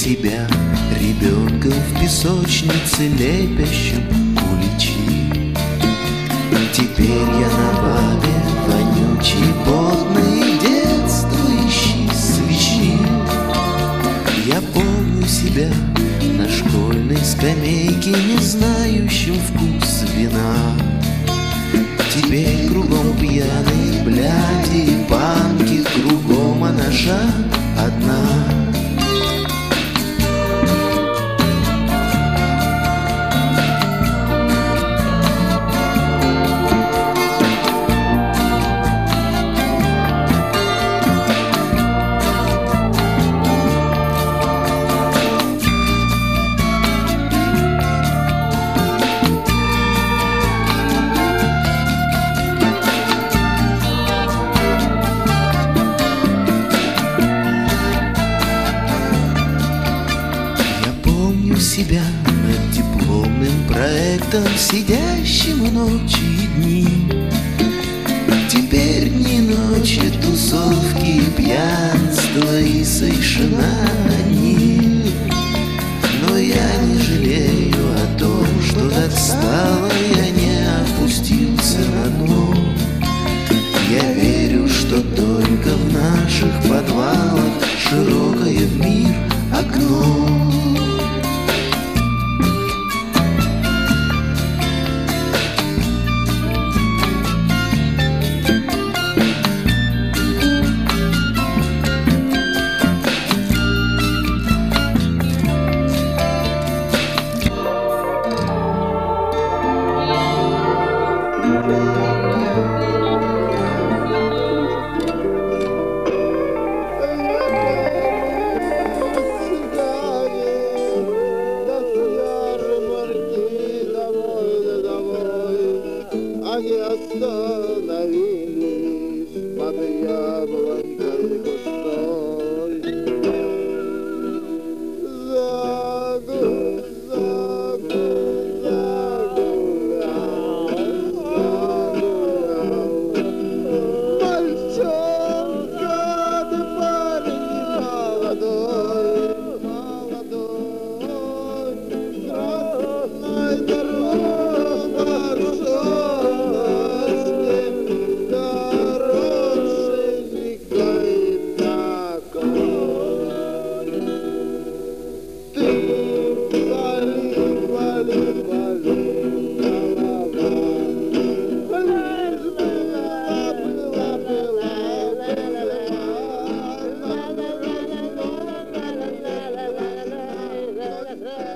себя ребенком в песочнице, лепящем куличи. Теперь я на бабе вонючий, потный, детствующий свечи. Я помню себя на школьной скамейке, не знающим вкус вина. Теперь кругом пьяные бляди и панки, кругом она шаг одна. Себя над дипломным проектом, сидящим ночи и дни. Теперь не ночи, тусовки, пьянство и совершенно они. Но я не жалею о том, что отстала, я не опустился на дно. Я верю, что только в наших подвалах широкое в мир окно. Они остановились под яблонькой густой. Загулял, мальчонка, ты парень молодой, красной дорогой маршой. Yeah.